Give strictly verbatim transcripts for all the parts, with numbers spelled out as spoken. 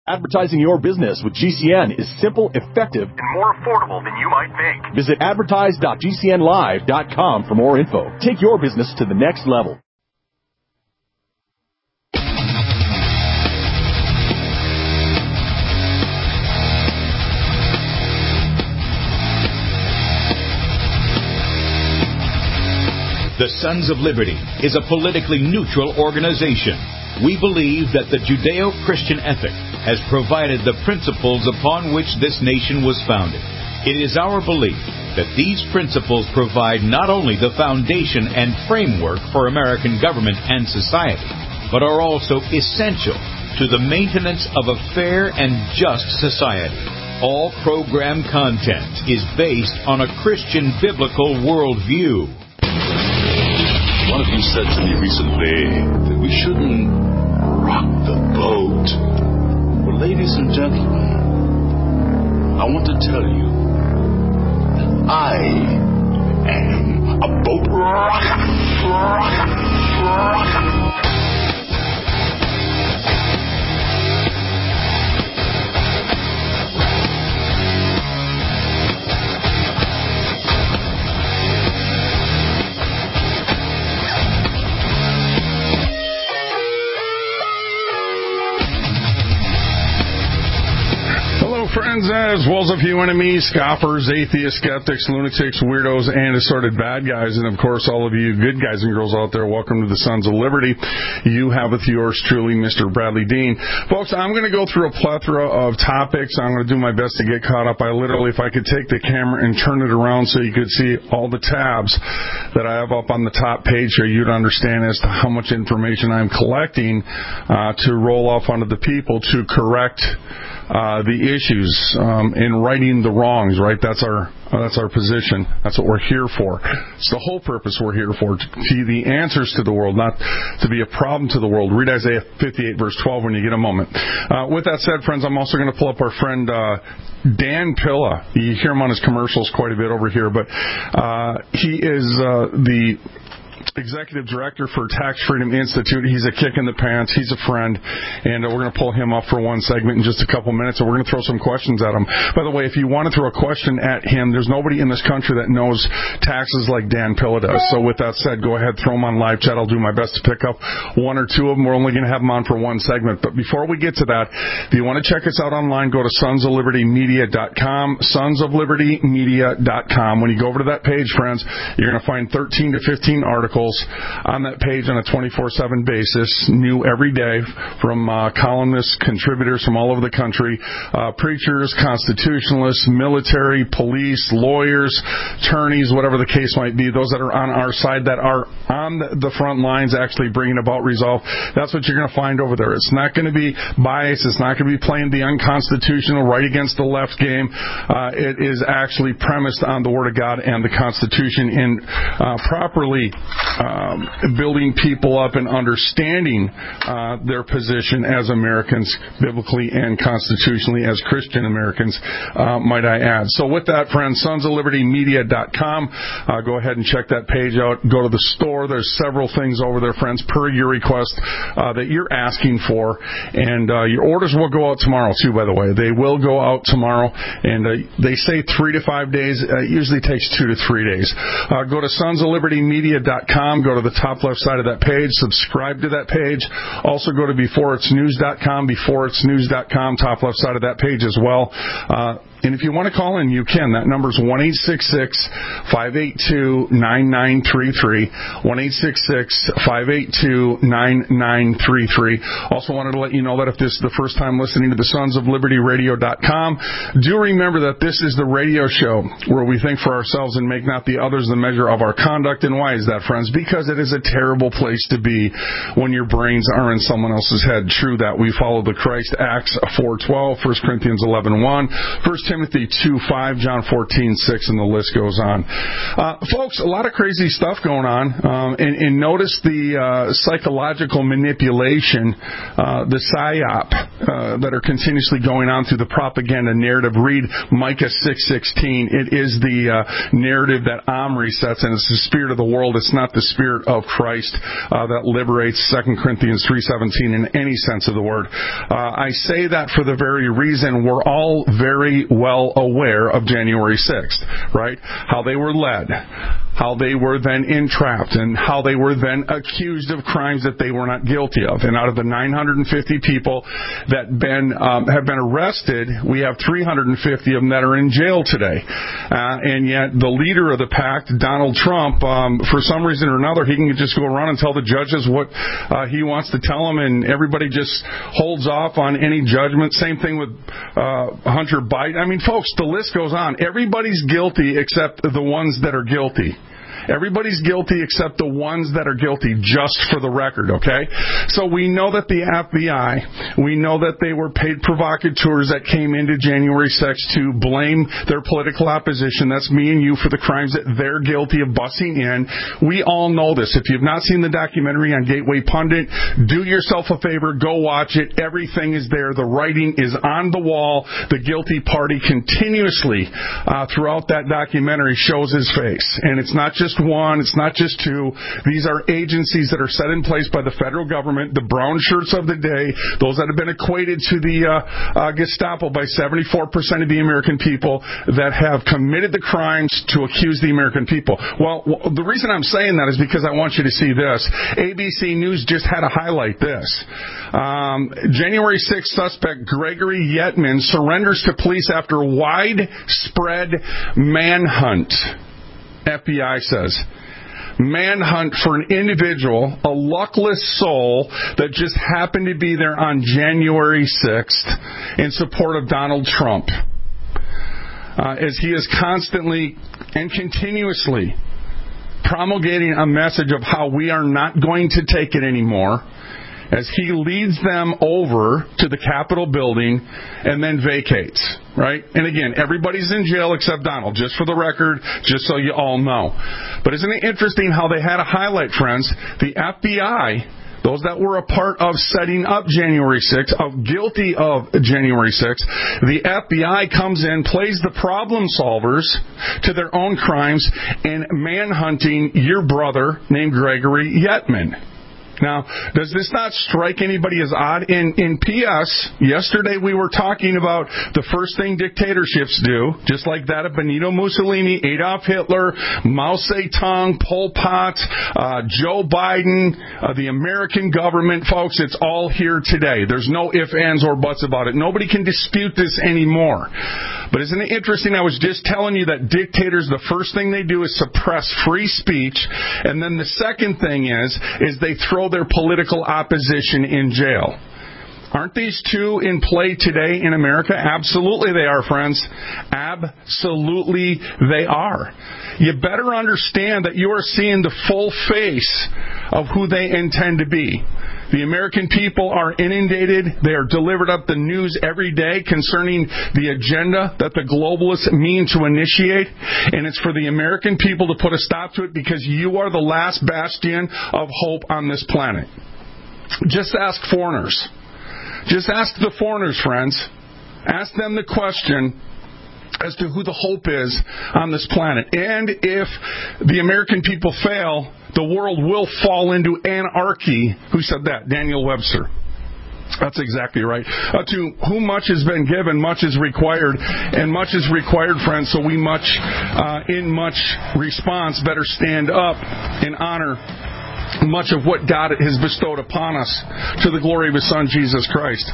Advertising your business with G C N is simple, effective, and more affordable than you might think. Visit advertise dot g c n live dot com for more info. Take your business to the next level. The Sons of Liberty is a politically neutral organization. We believe that the Judeo-Christian ethic has provided the principles upon which this nation was founded. It is our belief that these principles provide not only the foundation and framework for American government and society, but are also essential to the maintenance of a fair and just society. All program content is based on a Christian biblical worldview. One of you said to me recently that we shouldn't rock the boat. Well, ladies and gentlemen, I want to tell you that I am a boat rocker, rocker, rocker. Friends, as well as a few enemies, scoffers, atheists, skeptics, lunatics, weirdos, and assorted bad guys, and of course all of you good guys and girls out there, welcome to the Sons of Liberty. You have with yours truly, Mister Bradley Dean. Folks, I'm going to go through a plethora of topics. I'm going to do my best to get caught up. I literally, if I could take the camera and turn it around so you could see all the tabs that I have up on the top page here, you'd understand as to how much information I'm collecting uh, to roll off onto the people to correct Uh, the issues um, in righting the wrongs, right? That's our uh, that's our position. That's what we're here for. It's the whole purpose we're here for, to be the answers to the world, not to be a problem to the world. Read Isaiah fifty-eight, verse twelve when you get a moment. Uh, with that said, friends, I'm also going to pull up our friend uh, Dan Pilla. You hear him on his commercials quite a bit over here, but uh, he is uh, the Executive Director for Tax Freedom Institute. He's a kick in the pants. He's a friend, and uh, we're going to pull him up for one segment in just a couple minutes, and we're going to throw some questions at him. By the way, if you want to throw a question at him, there's nobody in this country that knows taxes like Dan Pilla does. So with that said, go ahead, throw him on live chat. I'll do my best to pick up one or two of them. We're only going to have them on for one segment. But before we get to that, if you want to check us out online, go to sons of liberty media dot com, sons of liberty media dot com. When you go over to that page, friends, you're going to find thirteen to fifteen articles on that page on a twenty-four seven basis, new every day, from uh, columnists, contributors from all over the country, uh, preachers, constitutionalists, military, police, lawyers, attorneys, whatever the case might be, those that are on our side, that are on the front lines actually bringing about resolve. That's what you're going to find over there. It's not going to be biased. It's not going to be playing the unconstitutional right against the left game. Uh, it is actually premised on the Word of God and the Constitution in uh, properly Um, building people up and understanding uh, their position as Americans, biblically and constitutionally, as Christian Americans, uh, might I add. So with that, friends, sons of liberty media dot com. Uh, go ahead and check that page out. Go to the store. There's several things over there, friends, per your request uh, that you're asking for. And uh, your orders will go out tomorrow, too, by the way. They will go out tomorrow. And uh, they say three to five days. Uh, it usually takes two to three days. Uh, go to sons of liberty media dot com. Go to the top left side of that page. Subscribe to that page. Also go to before it's news dot com. before it's news dot com. Top left side of that page as well. Uh, And if you want to call in, you can. That number is one eight six six, five eight two, nine nine three three. one eight six six, five eight two, nine nine three three. Also wanted to let you know that if this is the first time listening to the sons of liberty radio dot com, do remember that this is the radio show where we think for ourselves and make not the others the measure of our conduct. And why is that, friends? Because it is a terrible place to be when your brains are in someone else's head. True that. We follow the Christ Acts four twelve, First Corinthians eleven one, First Timothy two five, John fourteen six, and the list goes on. Uh, folks, a lot of crazy stuff going on. Um, and, and notice the uh, psychological manipulation, uh, the psyop uh, that are continuously going on through the propaganda narrative. Read Micah six sixteen. It is the uh, narrative that Omri sets, and it's the spirit of the world. It's not the spirit of Christ uh, that liberates. Second Corinthians three seventeen in any sense of the word. Uh, I say that for the very reason we're all very well aware of January sixth, right? How they were led, how they were then entrapped, and how they were then accused of crimes that they were not guilty of. And out of the nine hundred fifty people that been um, have been arrested, we have three hundred fifty of them that are in jail today. Uh, and yet the leader of the pact, Donald Trump, um, for some reason or another, he can just go around and tell the judges what uh, he wants to tell them, and everybody just holds off on any judgment. Same thing with uh, Hunter Biden. I mean, folks, the list goes on. Everybody's guilty except the ones that are guilty. Everybody's guilty except the ones that are guilty, just for the record, okay? So we know that the F B I, we know that they were paid provocateurs that came into January sixth to blame their political opposition. That's me and you for the crimes that they're guilty of busing in. We all know this. If you've not seen the documentary on Gateway Pundit, do yourself a favor, go watch it. Everything is there. The writing is on the wall. The guilty party continuously uh, throughout that documentary shows his face. And it's not just one, it's not just two. These are agencies that are set in place by the federal government, the brown shirts of the day, those that have been equated to the uh, uh, Gestapo by seventy-four percent of the American people that have committed the crimes to accuse the American people. Well, w- the reason I'm saying that is because I want you to see this. A B C News just had to highlight this. Um, January sixth suspect Gregory Yetman surrenders to police after widespread manhunt. F B I says. Manhunt for an individual, a luckless soul that just happened to be there on January sixth in support of Donald Trump. Uh, as he is constantly and continuously promulgating a message of how we are not going to take it anymore, as he leads them over to the Capitol building and then vacates, right? And again, everybody's in jail except Donald, just for the record, just so you all know. But isn't it interesting how they had to highlight, friends, the F B I, those that were a part of setting up January sixth, of guilty of January sixth, the F B I comes in, plays the problem solvers to their own crimes, and manhunting your brother named Gregory Yetman. Now, does this not strike anybody as odd? In, in P S, yesterday we were talking about the first thing dictatorships do, just like that of Benito Mussolini, Adolf Hitler, Mao Zedong, Pol Pot, uh, Joe Biden, uh, the American government. Folks, it's all here today. There's no ifs, ands, or buts about it. Nobody can dispute this anymore. But isn't it interesting? I was just telling you that dictators, the first thing they do is suppress free speech, and then the second thing is, is they throw their political opposition in jail. Aren't these two in play today in America? Absolutely they are, friends. Absolutely they are. You better understand that you are seeing the full face of who they intend to be. The American people are inundated. They are delivered up the news every day concerning the agenda that the globalists mean to initiate. And it's for the American people to put a stop to it because you are the last bastion of hope on this planet. Just ask foreigners. Just ask the foreigners, friends. Ask them the question as to who the hope is on this planet. And if the American people fail, the world will fall into anarchy. Who said that? Daniel Webster. That's exactly right. Uh, to whom much has been given, much is required, and much is required, friends, so we much, uh, in much response, better stand up and honor much of what God has bestowed upon us to the glory of His Son, Jesus Christ.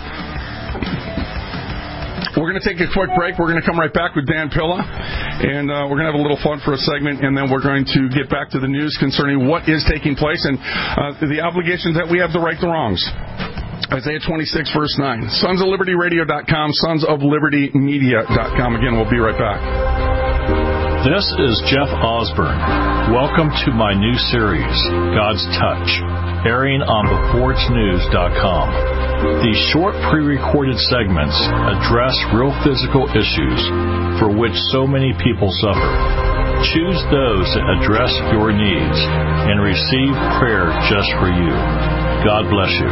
We're going to take a quick break. We're going to come right back with Dan Pilla, and uh, we're going to have a little fun for a segment, and then we're going to get back to the news concerning what is taking place and uh, the obligations that we have to right the wrongs. Isaiah twenty-six, verse nine. sons of liberty radio dot com, sons of liberty media dot com. Again, we'll be right back. This is Jeff Osborne. Welcome to my new series, God's Touch, airing on the forge news dot com. These short pre-recorded segments address real physical issues for which so many people suffer. Choose those that address your needs and receive prayer just for you. God bless you.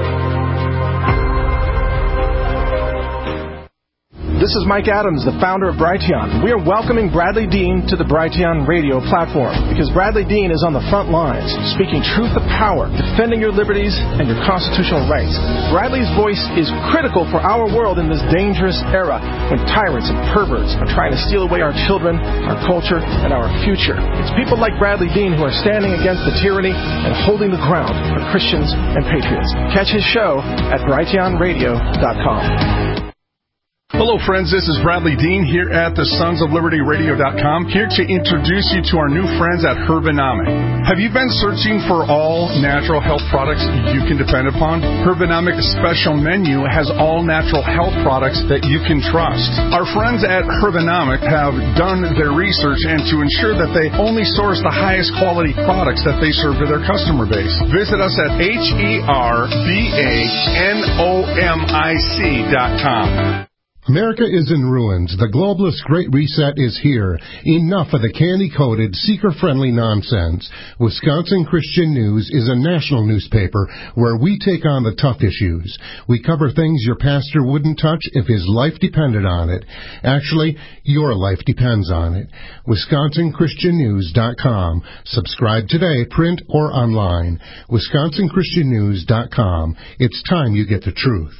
This is Mike Adams, the founder of Brighteon. We are welcoming Bradley Dean to the Brighteon radio platform because Bradley Dean is on the front lines, speaking truth to power, defending your liberties and your constitutional rights. Bradley's voice is critical for our world in this dangerous era when tyrants and perverts are trying to steal away our children, our culture, and our future. It's people like Bradley Dean who are standing against the tyranny and holding the ground for Christians and patriots. Catch his show at Brighteon Radio dot com. Hello, friends. This is Bradley Dean here at the Sons of Liberty Radio dot com, here to introduce you to our new friends at Herbonomic. Have you been searching for all natural health products you can depend upon? Herbonomic's special menu has all natural health products that you can trust. Our friends at Herbonomic have done their research and to ensure that they only source the highest quality products that they serve to their customer base. Visit us at H E R B A N O M I C dot com. America is in ruins. The globalist Great Reset is here. Enough of the candy-coated, seeker-friendly nonsense. Wisconsin Christian News is a national newspaper where we take on the tough issues. We cover things your pastor wouldn't touch if his life depended on it. Actually, your life depends on it. Wisconsin Christian News dot com. Subscribe today, print or online. Wisconsin Christian News dot com. It's time you get the truth.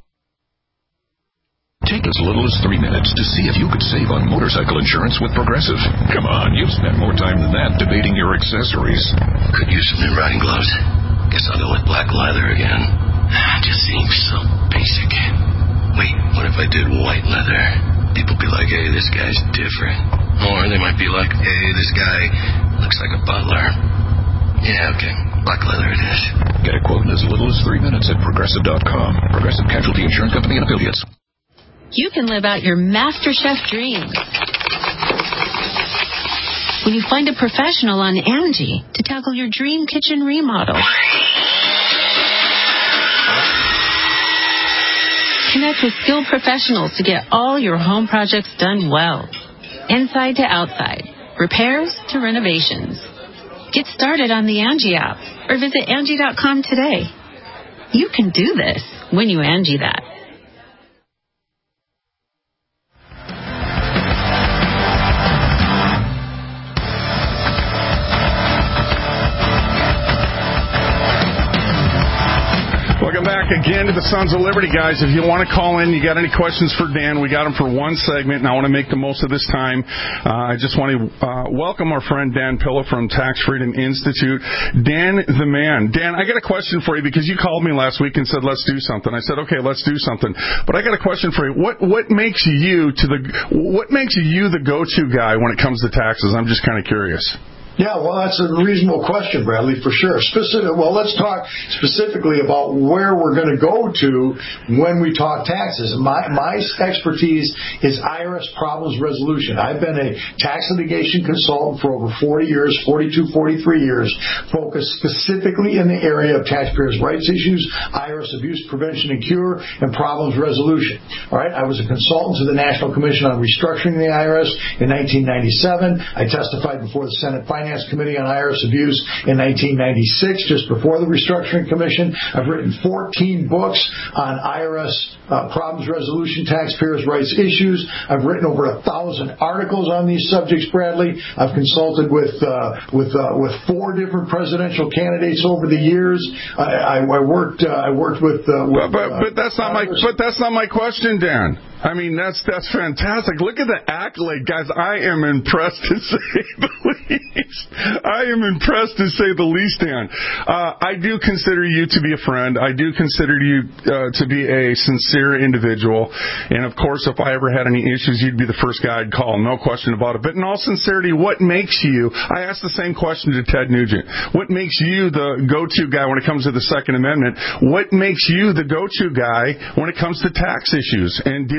Take as little as three minutes to see if you could save on motorcycle insurance with Progressive. Come on, you've spent more time than that debating your accessories. Could use some new riding gloves. Guess I'll go with black leather again. It just seems so basic. Wait, what if I did white leather? People be like, hey, this guy's different. Or they might be like, hey, this guy looks like a butler. Yeah, okay. Black leather it is. Get a quote in as little as three minutes at Progressive dot com. Progressive Casualty Insurance Company and Affiliates. You can live out your MasterChef dreams when you find a professional on Angie to tackle your dream kitchen remodel. Connect with skilled professionals to get all your home projects done well. Inside to outside, repairs to renovations. Get started on the Angie app or visit Angie dot com today. You can do this when you Angie that. Welcome back again to the Sons of Liberty, guys. If you want to call in, you got any questions for Dan, we got them for one segment, and I want to make the most of this time. Uh, I just want to uh, welcome our friend Dan Pilla from Tax Freedom Institute. Dan the man. Dan, I got a question for you because you called me last week and said, let's do something. I said, okay, let's do something. But I got a question for you. What what makes you to the what makes you the go-to guy when it comes to taxes? I'm just kind of curious. Yeah, well, that's a reasonable question, Bradley, for sure. Specific, well, let's talk specifically about where we're going to go to when we talk taxes. My, my expertise is I R S problems resolution. I've been a tax litigation consultant for over forty years, forty-two, forty-three years, focused specifically in the area of taxpayers' rights issues, I R S abuse prevention and cure, and problems resolution. All right, I was a consultant to the National Commission on Restructuring the I R S in nineteen ninety-seven. I testified before the Senate Finance Committee on I R S abuse in nineteen ninety-six, just before the Restructuring Commission. I've written fourteen books on I R S uh, problems resolution, taxpayers' rights issues. I've written over a thousand articles on these subjects, Bradley. I've consulted with uh, with uh, with four different presidential candidates over the years. I, I, I worked uh, I worked with. Uh, with but, but, uh, but that's not my but that's not my question, Dan. I mean, that's that's fantastic. Look at the accolade, guys. I am impressed to say the least. I am impressed to say the least, Dan. Uh, I do consider you to be a friend. I do consider you uh, to be a sincere individual. And, of course, if I ever had any issues, you'd be the first guy I'd call. No question about it. But in all sincerity, what makes you – I asked the same question to Ted Nugent. What makes you the go-to guy when it comes to the Second Amendment? What makes you the go-to guy when it comes to tax issues and dealing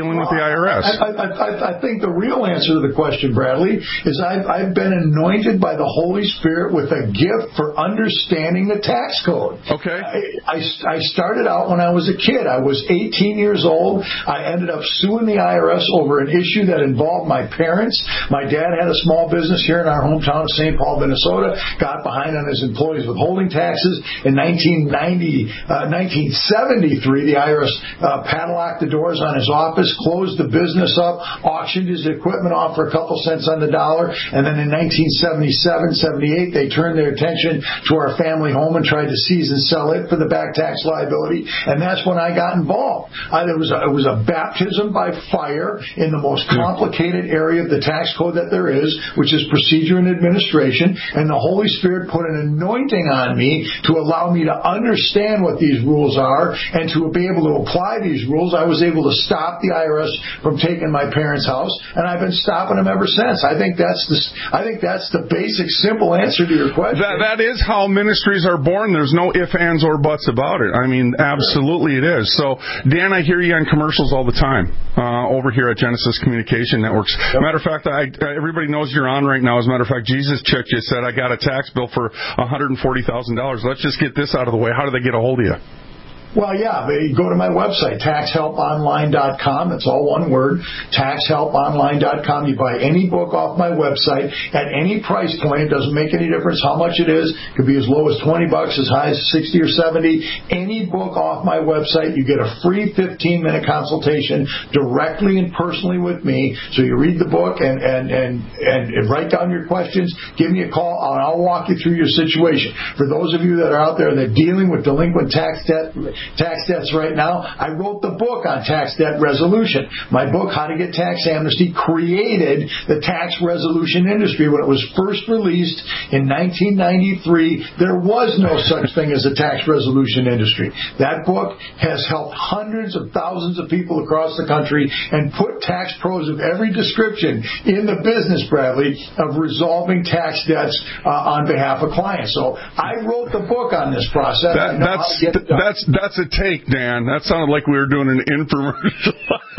dealing with the I R S? I, I, I, I think the real answer to the question, Bradley, is I've, I've been anointed by the Holy Spirit with a gift for understanding the tax code. Okay. I, I, I started out when I was a kid. I was eighteen years old. I ended up suing the I R S over an issue that involved my parents. My dad had a small business here in our hometown of Saint Paul, Minnesota, got behind on his employees' withholding taxes. In nineteen ninety, uh, nineteen seventy-three, the I R S uh, padlocked the doors on his office, closed the business up, auctioned his equipment off for a couple cents on the dollar, and then in nineteen seventy-seven, seventy-eight, they turned their attention to our family home and tried to seize and sell it for the back tax liability, and that's when I got involved. I, it, was a, it was a baptism by fire in the most complicated area of the tax code that there is, which is procedure and administration, and the Holy Spirit put an anointing on me to allow me to understand what these rules are and to be able to apply these rules. I was able to stop the I R S from taking my parents' house, and I've been stopping them ever since. I think that's the, I think that's the basic, simple answer to your question. That, that is how ministries are born. There's no ifs, ands, or buts about it. I mean, absolutely it is. So, Dan, I hear you on commercials all the time uh, over here at Genesis Communication Networks. Yep. Matter of fact, I, everybody knows you're on right now. As a matter of fact, Jesus Chick just said, I got a tax bill for one hundred forty thousand dollars. Let's just get this out of the way. How do they get a hold of you? Well, yeah, they go to my website, tax help online dot com. It's all one word, tax help online dot com. You buy any book off my website at any price point. It doesn't make any difference how much it is. It could be as low as twenty bucks, as high as sixty or seventy. Any book off my website, you get a free fifteen-minute consultation directly and personally with me. So you read the book and, and, and, and, and write down your questions. Give me a call, and I'll walk you through your situation. For those of you that are out there that are dealing with delinquent tax debt, tax debts right now, I wrote the book on tax debt resolution. My book, How to Get Tax Amnesty, created the tax resolution industry. When it was first released in nineteen ninety-three, there was no such thing as a tax resolution industry. That book has helped hundreds of thousands of people across the country and put tax pros of every description in the business, Bradley, of resolving tax debts uh, on behalf of clients. So I wrote the book on this process. That, that's, that's, that's a take, Dan. That sounded like we were doing an infomercial.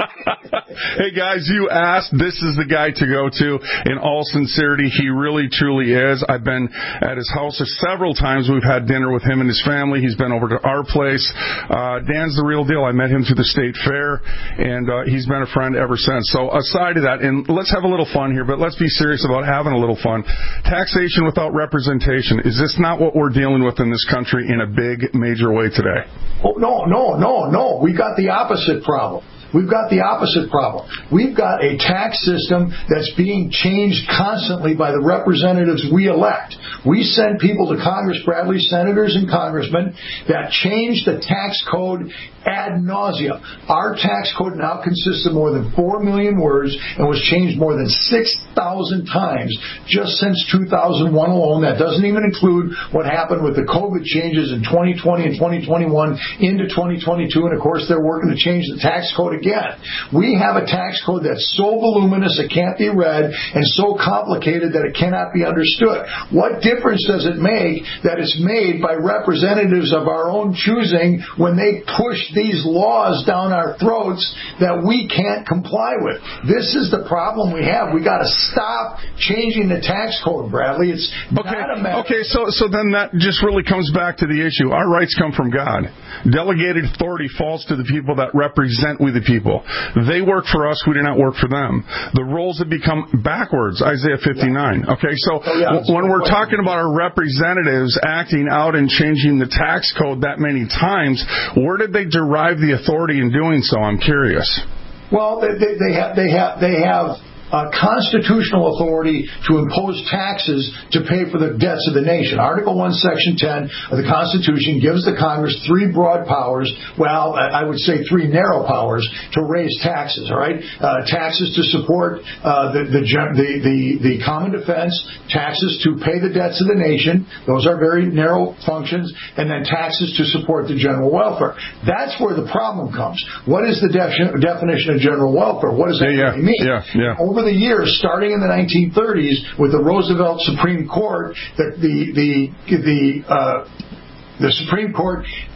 Hey, guys, you asked. This is the guy to go to. In all sincerity, he really, truly is. I've been at his house several times. We've had dinner with him and his family. He's been over to our place. Uh, Dan's the real deal. I met him through the state fair, and uh, he's been a friend ever since. So aside of that, and let's have a little fun here, but let's be serious about having a little fun. Taxation without representation. Is this not what we're dealing with in this country in a big, major way today? Oh, no, no, no, no. We got the opposite problem. We've got the opposite problem. We've got a tax system that's being changed constantly by the representatives we elect. We send people to Congress, Bradley, senators and congressmen, that change the tax code ad nauseum. Our tax code now consists of more than four million words and was changed more than six thousand times just since two thousand one alone. That doesn't even include what happened with the COVID changes in twenty twenty and twenty twenty-one into twenty twenty-two. And, of course, they're working to change the tax code again. We have a tax code that's so voluminous it can't be read and so complicated that it cannot be understood. What difference does it make that it's made by representatives of our own choosing when they push these laws down our throats that we can't comply with? This is the problem we have. We got to stop changing the tax code, Bradley. It's okay. not a matter. Okay, so so then that just really comes back to the issue. Our rights come from God. Delegated authority falls to the people that represent we the people. They work for us. We do not work for them. The roles have become backwards. Isaiah fifty-nine. Okay, so oh, yeah, when we're talking about our representatives acting out and changing the tax code that many times, where did they derive the authority in doing so? I'm curious. Well, they, they, they have they have they have. Uh, constitutional authority to impose taxes to pay for the debts of the nation. Article one, Section ten of the Constitution gives the Congress three broad powers, well, I would say three narrow powers, to raise taxes, all right? Uh, taxes to support uh, the, the, the, the, the common defense, taxes to pay the debts of the nation, those are very narrow functions, and then taxes to support the general welfare. That's where the problem comes. What is the de- definition of general welfare? What does that yeah, really mean? Yeah, yeah. Over the years, starting in the nineteen thirties with the Roosevelt Supreme Court, the the the, the uh, The Supreme Court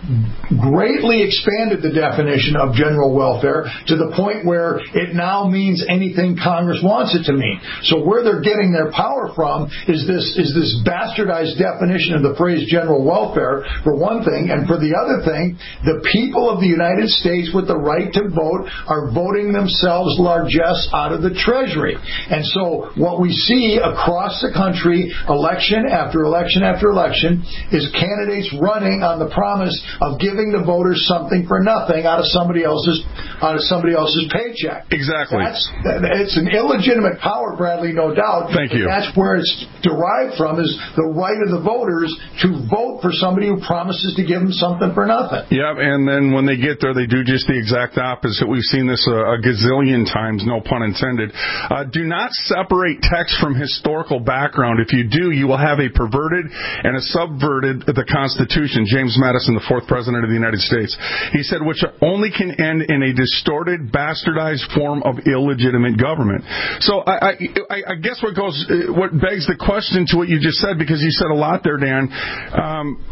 greatly expanded the definition of general welfare to the point where it now means anything Congress wants it to mean. So where they're getting their power from is this is this bastardized definition of the phrase general welfare, for one thing, and for the other thing, the people of the United States with the right to vote are voting themselves largesse out of the Treasury. And so what we see across the country, election after election after election, is candidates running on the promise of giving the voters something for nothing out of somebody else's out of somebody else's paycheck. Exactly. That's it's an illegitimate power, Bradley, no doubt. Thank you. That's where it's derived from, is the right of the voters to vote for somebody who promises to give them something for nothing. Yeah, and then when they get there, they do just the exact opposite. We've seen this a, a gazillion times, no pun intended. Uh, do not separate text from historical background. If you do, you will have a perverted and a subverted the Constitution. James Madison, the fourth president of the United States, he said, which only can end in a distorted, bastardized form of illegitimate government. So I, I, I guess what goes, what begs the question to what you just said, because you said a lot there, Dan. Um,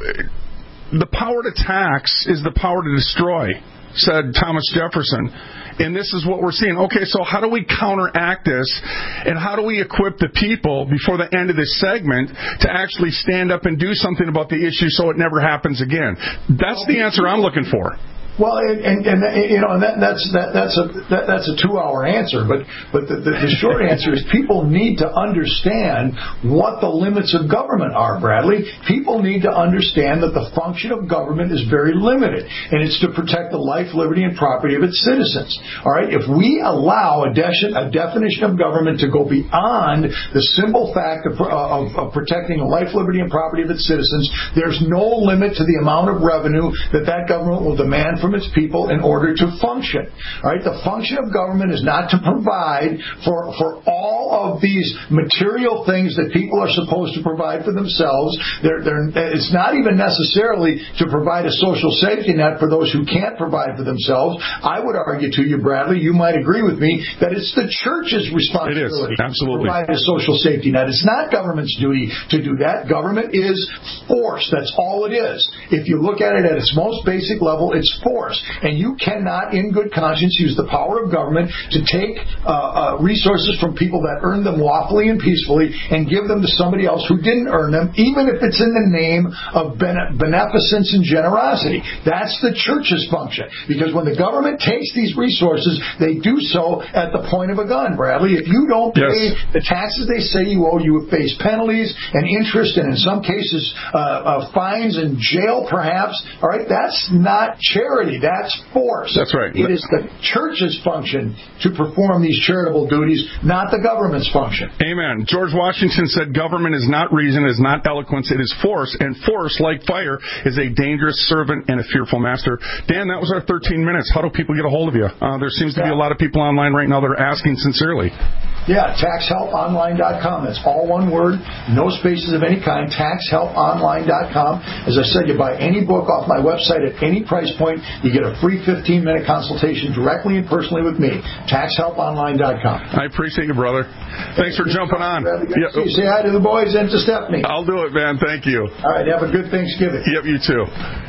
the power to tax is the power to destroy, said Thomas Jefferson. And this is what we're seeing. Okay, so how do we counteract this, and how do we equip the people before the end of this segment to actually stand up and do something about the issue so it never happens again? That's the answer I'm looking for. Well, and, and, and you know, and that, that's that, that's a that, that's a two-hour answer, but but the, the, the short answer is people need to understand what the limits of government are, Bradley. People need to understand that the function of government is very limited, and it's to protect the life, liberty, and property of its citizens. All right, if we allow a, de- a definition of government to go beyond the simple fact of, of, of protecting the life, liberty, and property of its citizens, there's no limit to the amount of revenue that that government will demand from its people in order to function. All right, the function of government is not to provide for for all of these material things that people are supposed to provide for themselves. They're, they're, it's not even necessarily to provide a social safety net for those who can't provide for themselves. I would argue to you, Bradley, you might agree with me, that it's the church's responsibility it is. Absolutely. to provide a social safety net. It's not government's duty to do that. Government is force. That's all it is. If you look at it at its most basic level, it's force. And you cannot, in good conscience, use the power of government to take uh, uh, resources from people that earned them lawfully and peacefully and give them to somebody else who didn't earn them, even if it's in the name of bene- beneficence and generosity. That's the church's function. Because when the government takes these resources, they do so at the point of a gun, Bradley. If you don't pay yes. the taxes they say you owe, you face penalties and interest, and in some cases uh, uh, fines and jail, perhaps. All right, that's not charity. That's force. That's right. It is the church's function to perform these charitable duties, not the government's function. Amen. George Washington said government is not reason, is not eloquence, it is force. And force, like fire, is a dangerous servant and a fearful master. Dan, that was our thirteen minutes. How do people get a hold of you? Uh, there seems to be a lot of people online right now that are asking sincerely. Yeah, tax help online dot com. That's all one word, no spaces of any kind, tax help online dot com. As I said, you buy any book off my website at any price point, you get a free fifteen-minute consultation directly and personally with me, tax help online dot com. I appreciate you, brother. Thanks for jumping on. Yep. You say hi to the boys and to Stephanie. I'll do it, man. Thank you. All right, have a good Thanksgiving. Yep, you too.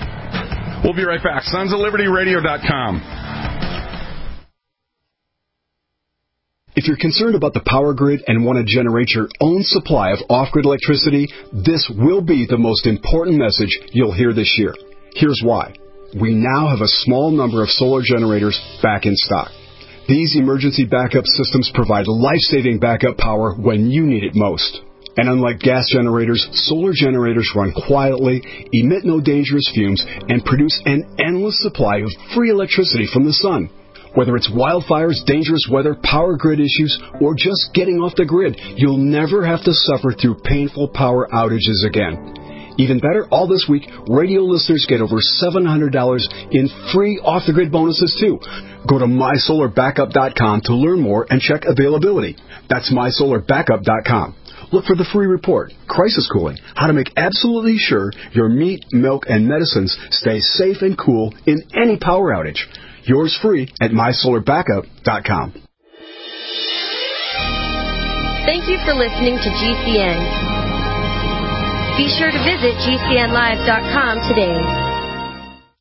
We'll be right back. sons of liberty radio dot com. If you're concerned about the power grid and want to generate your own supply of off-grid electricity, this will be the most important message you'll hear this year. Here's why. We now have a small number of solar generators back in stock. These emergency backup systems provide life-saving backup power when you need it most. And unlike gas generators, solar generators run quietly, emit no dangerous fumes, and produce an endless supply of free electricity from the sun. Whether it's wildfires, dangerous weather, power grid issues, or just getting off the grid, you'll never have to suffer through painful power outages again. Even better, all this week, radio listeners get over seven hundred dollars in free off-the-grid bonuses, too. Go to my solar backup dot com to learn more and check availability. That's my solar backup dot com. Look for the free report, Crisis Cooling, how to make absolutely sure your meat, milk, and medicines stay safe and cool in any power outage. Yours free at my solar backup dot com. Thank you for listening to G C N. Be sure to visit G C N live dot com today.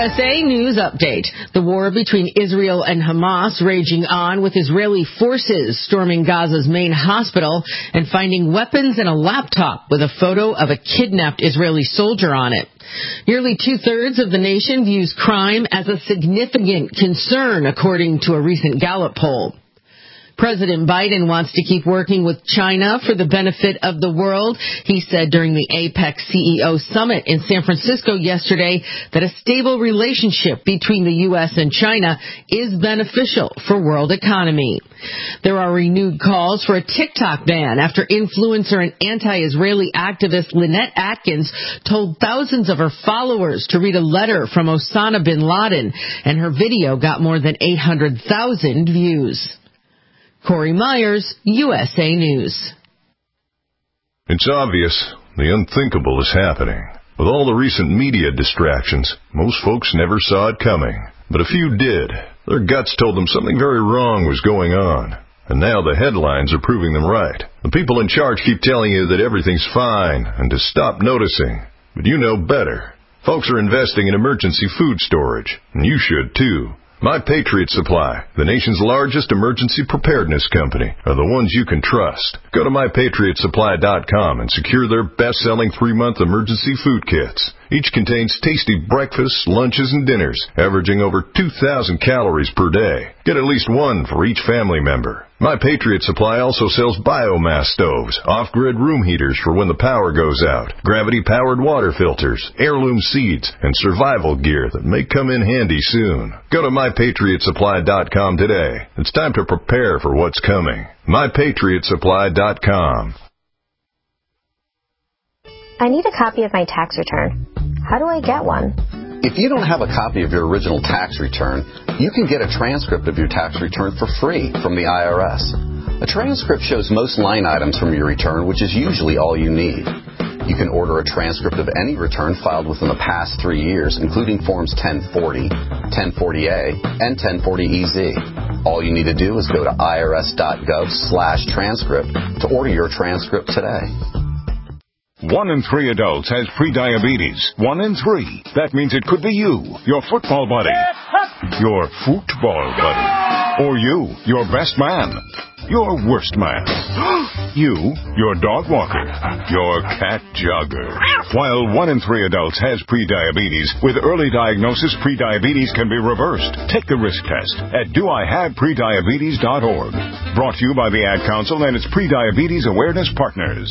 S A News Update. The war between Israel and Hamas raging on, with Israeli forces storming Gaza's main hospital and finding weapons and a laptop with a photo of a kidnapped Israeli soldier on it. Nearly two-thirds of the nation views crime as a significant concern, according to a recent Gallup poll. President Biden wants to keep working with China for the benefit of the world. He said during the APEC C E O summit in San Francisco yesterday that a stable relationship between the U S and China is beneficial for world economy. There are renewed calls for a TikTok ban after influencer and anti-Israeli activist Lynette Atkins told thousands of her followers to read a letter from Osama bin Laden, and her video got more than eight hundred thousand views. Corey Myers, U S A News. It's obvious the unthinkable is happening. With all the recent media distractions, most folks never saw it coming. But a few did. Their guts told them something very wrong was going on. And now the headlines are proving them right. The people in charge keep telling you that everything's fine and to stop noticing. But you know better. Folks are investing in emergency food storage, and you should too. My Patriot Supply, the nation's largest emergency preparedness company, are the ones you can trust. Go to my patriot supply dot com and secure their best-selling three-month emergency food kits. Each contains tasty breakfasts, lunches, and dinners, averaging over two thousand calories per day. Get at least one for each family member. My Patriot Supply also sells biomass stoves, off-grid room heaters for when the power goes out, gravity-powered water filters, heirloom seeds, and survival gear that may come in handy soon. Go to my patriot supply dot com today. It's time to prepare for what's coming. my patriot supply dot com. I need a copy of my tax return. How do I get one? If you don't have a copy of your original tax return, you can get a transcript of your tax return for free from the I R S. A transcript shows most line items from your return, which is usually all you need. You can order a transcript of any return filed within the past three years, including Forms ten forty, ten forty A, and ten forty E Z. All you need to do is go to irs.gov slash transcript to order your transcript today. One in three adults has prediabetes. One in three. That means it could be you, your football buddy, your football buddy, or you, your best man, your worst man, you, your dog walker, your cat jogger. While one in three adults has prediabetes, with early diagnosis, prediabetes can be reversed. Take the risk test at do I have prediabetes dot org. Brought to you by the Ad Council and its Prediabetes Awareness Partners.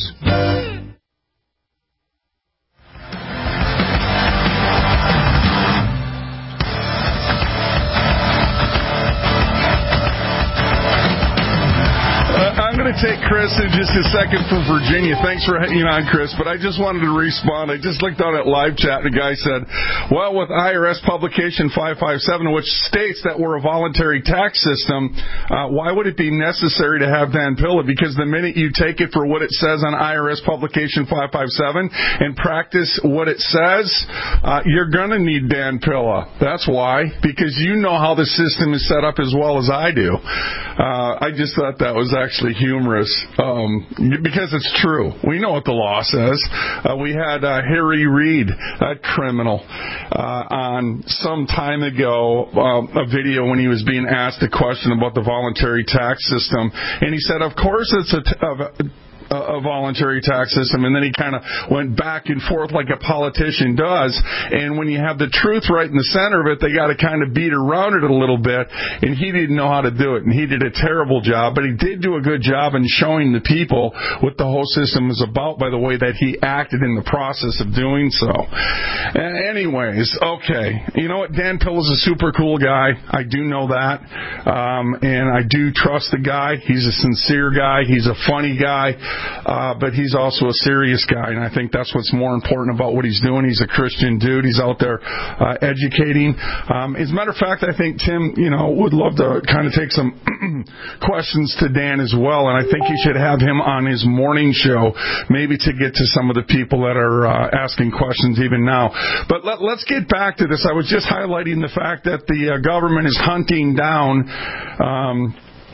Take Chris in just a second from Virginia. Thanks for hanging on, Chris. But I just wanted to respond. I just looked on at live chat, and a guy said, well, with I R S publication five five seven, which states that we're a voluntary tax system, uh, why would it be necessary to have Dan Pilla? Because the minute you take it for what it says on I R S publication five five seven and practice what it says, uh, you're going to need Dan Pilla. That's why. Because you know how the system is set up as well as I do. Uh, I just thought that was actually humorous. Um, because it's true. We know what the law says. Uh, we had uh, Harry Reid, that criminal, uh, on some time ago, uh, a video when he was being asked a question about the voluntary tax system, and he said, of course it's a, t- a a voluntary tax system, and then he kind of went back and forth like a politician does, and when you have the truth right in the center of it, they got to kind of beat around it a little bit, and he didn't know how to do it, and he did a terrible job, but he did do a good job in showing the people what the whole system is about by the way that he acted in the process of doing so. Anyways, okay, you know what, Dan Pilla's a super cool guy, I do know that, um, and I do trust the guy. He's a sincere guy, he's a funny guy, Uh, but he's also a serious guy, and I think that's what's more important about what he's doing. He's a Christian dude. He's out there uh, educating. Um, as a matter of fact, I think Tim, you know, would love to kind of take some questions to Dan as well, and I think he should have him on his morning show, maybe to get to some of the people that are uh, asking questions even now. But let, let's get back to this. I was just highlighting the fact that the uh, government is hunting down um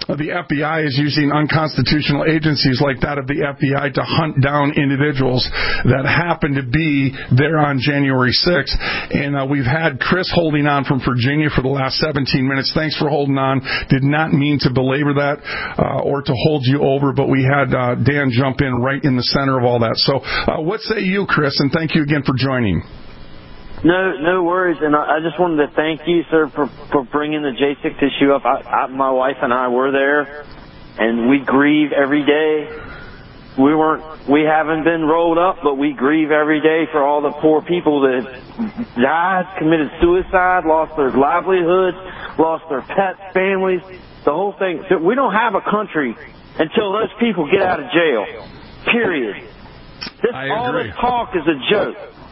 the F B I is using unconstitutional agencies like that of the F B I to hunt down individuals that happen to be there on January sixth. And uh, we've had Chris holding on from Virginia for the last seventeen minutes. Thanks for holding on. Did not mean to belabor that uh, or to hold you over, but we had uh, Dan jump in right in the center of all that. So uh, what say you, Chris? And thank you again for joining. No, no worries, and I, I just wanted to thank you, sir, for, for bringing the J six issue up. I, I, my wife and I were there, and we grieve every day. We weren't, we haven't been rolled up, but we grieve every day for all the poor people that died, committed suicide, lost their livelihoods, lost their pets, families, the whole thing. So we don't have a country until those people get out of jail. Period. This, all this talk is a joke.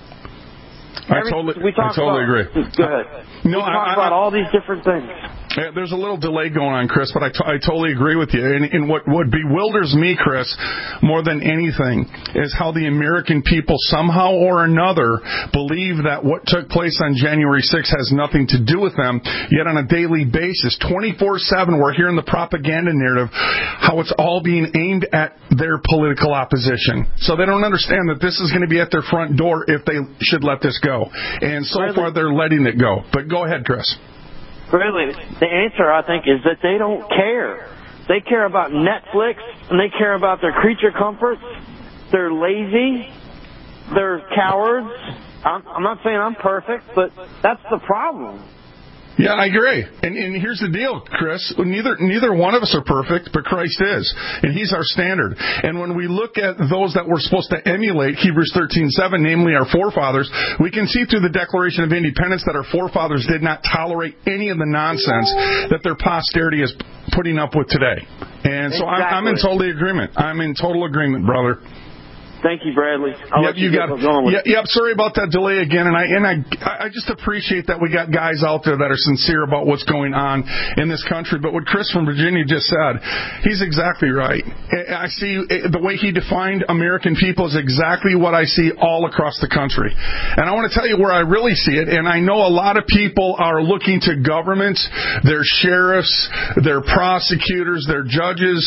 I Every, totally, we talk I totally about, agree. Go ahead. No, we talk I, I, about all these different things. Yeah, there's a little delay going on, Chris, but I, t- I totally agree with you. And, and what, what bewilders me, Chris, more than anything, is how the American people somehow or another believe that what took place on January sixth has nothing to do with them, yet on a daily basis, twenty-four seven, we're hearing the propaganda narrative, how it's all being aimed at their political opposition. So they don't understand that this is going to be at their front door if they should let this go. And so really? far, they're letting it go. But go ahead, Chris. Really, the answer, I think, is that they don't care. They care about Netflix, and they care about their creature comforts. They're lazy. They're cowards. I'm, I'm not saying I'm perfect, but that's the problem. Yeah, I agree. And, and here's the deal, Chris. Neither neither one of us are perfect, but Christ is. And He's our standard. And when we look at those that we're supposed to emulate, Hebrews thirteen seven, namely our forefathers, we can see through the Declaration of Independence that our forefathers did not tolerate any of the nonsense that their posterity is putting up with today. And so exactly. I'm, I'm in total agreement. I'm in total agreement, brother. Thank you, Bradley. I'll yep, let you, you got get going with yep, yep, sorry about that delay again, and I and I I just appreciate that we got guys out there that are sincere about what's going on in this country. But what Chris from Virginia just said, he's exactly right. I see the way he defined American people is exactly what I see all across the country. And I want to tell you where I really see it, and I know a lot of people are looking to governments, their sheriffs, their prosecutors, their judges,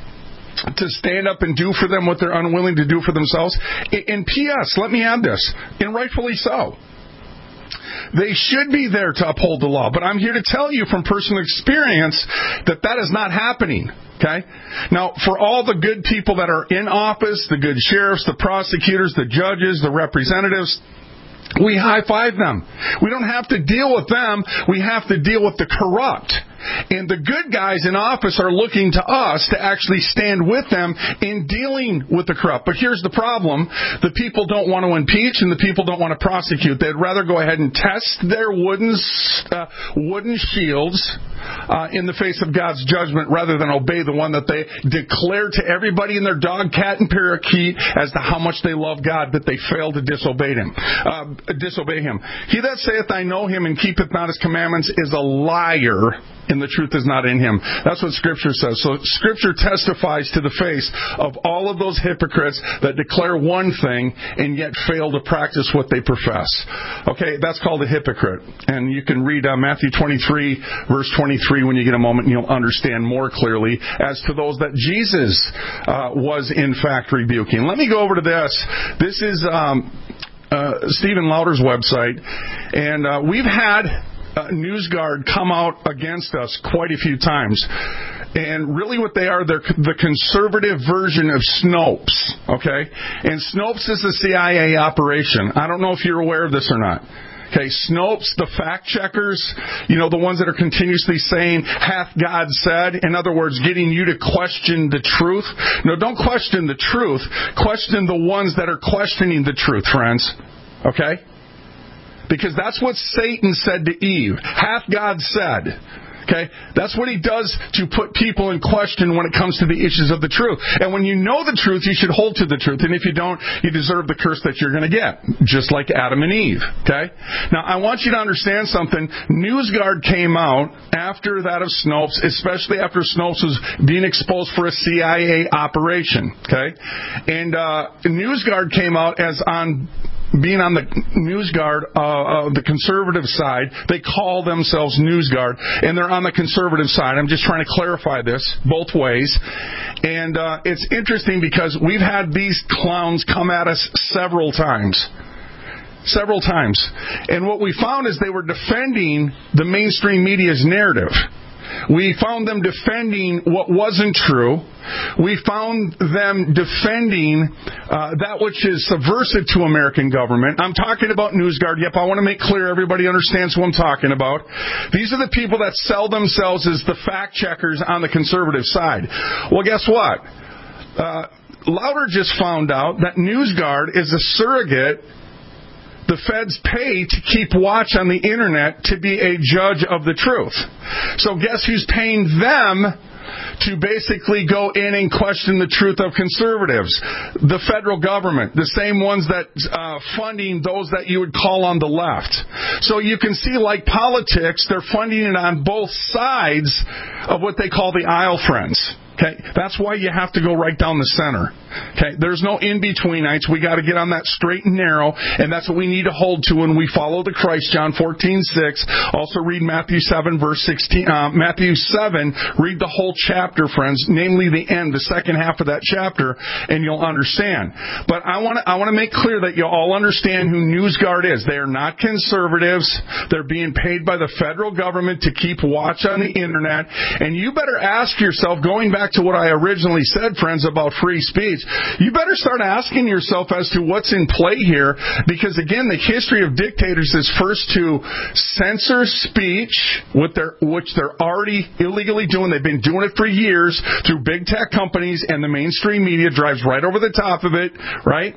to stand up and do for them what they're unwilling to do for themselves. And P S, let me add this, and rightfully so. They should be there to uphold the law, but I'm here to tell you from personal experience that that is not happening. Okay? Now, for all the good people that are in office, the good sheriffs, the prosecutors, the judges, the representatives, we high-five them. We don't have to deal with them. We have to deal with the corrupt. And the good guys in office are looking to us to actually stand with them in dealing with the corrupt. But here's the problem. The people don't want to impeach and the people don't want to prosecute. They'd rather go ahead and test their wooden, uh, wooden shields uh, in the face of God's judgment rather than obey the one that they declare to everybody in their dog, cat, and parakeet as to how much they love God, that they fail to disobey Him. Uh, disobey Him. He that saith, I know Him, and keepeth not His commandments is a liar, and the truth is not in him. That's what Scripture says. So Scripture testifies to the face of all of those hypocrites that declare one thing and yet fail to practice what they profess. Okay, that's called a hypocrite. And you can read uh, Matthew twenty-three, verse twenty-three when you get a moment, and you'll understand more clearly as to those that Jesus uh, was in fact rebuking. Let me go over to this. This is um, uh, Stephen Lauder's website, and uh, we've had Uh, NewsGuard come out against us quite a few times. And really what they are, they're the conservative version of Snopes, okay? And Snopes is a C I A operation. I don't know if you're aware of this or not. Okay, Snopes, the fact checkers, you know, the ones that are continuously saying, hath God said? In other words, getting you to question the truth. No, don't question the truth. Question the ones that are questioning the truth, friends. Okay? Because that's what Satan said to Eve. Hath God said? Okay? That's what he does to put people in question when it comes to the issues of the truth. And when you know the truth, you should hold to the truth. And if you don't, you deserve the curse that you're going to get. Just like Adam and Eve. Okay? Now, I want you to understand something. NewsGuard came out after that of Snopes, especially after Snopes was being exposed for a C I A operation. Okay? And uh, NewsGuard came out as on being on the NewsGuard, uh, uh, the conservative side. They call themselves NewsGuard, and they're on the conservative side. I'm just trying to clarify this both ways. And uh, it's interesting because we've had these clowns come at us several times. Several times. And what we found is they were defending the mainstream media's narrative. We found them defending what wasn't true. We found them defending uh, that which is subversive to American government. I'm talking about NewsGuard. Yep, I want to make clear everybody understands who I'm talking about. These are the people that sell themselves as the fact checkers on the conservative side. Well, guess what? Uh, Louder just found out that NewsGuard is a surrogate the feds pay to keep watch on the internet to be a judge of the truth. So guess who's paying them to basically go in and question the truth of conservatives? The federal government, the same ones that uh, funding those that you would call on the left. So you can see, like politics, they're funding it on both sides of what they call the aisle friends. Okay, that's why you have to go right down the center. Okay, there's no in-betweenites. We got to get on that straight and narrow, and that's what we need to hold to when we follow the Christ. John fourteen six. Also read Matthew seven, verse sixteen. Uh, Matthew seven. Read the whole chapter, friends, namely the end, the second half of that chapter, and you'll understand. But I want to I want to make clear that you all understand who NewsGuard is. They are not conservatives. They're being paid by the federal government to keep watch on the internet, and you better ask yourself, going back to what I originally said, friends, about free speech, you better start asking yourself as to what's in play here, because again, the history of dictators is first to censor speech, with their, which they're already illegally doing. They've been doing it for years through big tech companies, and the mainstream media drives right over the top of it, right?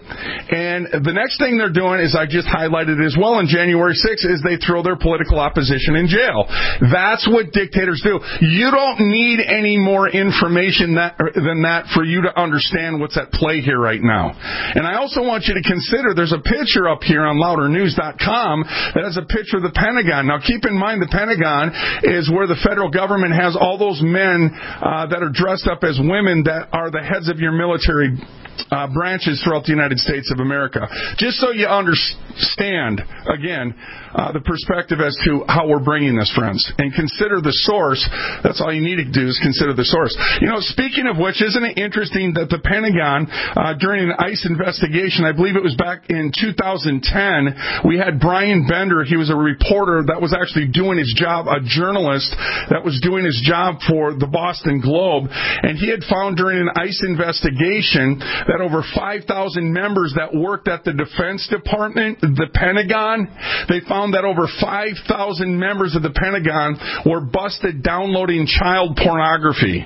And the next thing they're doing, is I just highlighted as well on January sixth, is they throw their political opposition in jail. That's what dictators do. You don't need any more information That, than that for you to understand what's at play here right now. And I also want you to consider, there's a picture up here on louder news dot com that has a picture of the Pentagon. Now keep in mind, the Pentagon is where the federal government has all those men uh, that are dressed up as women that are the heads of your military uh, branches throughout the United States of America. Just so you understand, again, uh, the perspective as to how we're bringing this, friends. And consider the source. That's all you need to do, is consider the source. You know, speaking of which, isn't it interesting that the Pentagon, uh, during an ICE investigation, I believe it was back in two thousand ten, we had Brian Bender. He was a reporter that was actually doing his job, a journalist that was doing his job for the Boston Globe, and he had found during an ICE investigation that over five thousand members that worked at the Defense Department, the Pentagon, they found that over five thousand members of the Pentagon were busted downloading child pornography.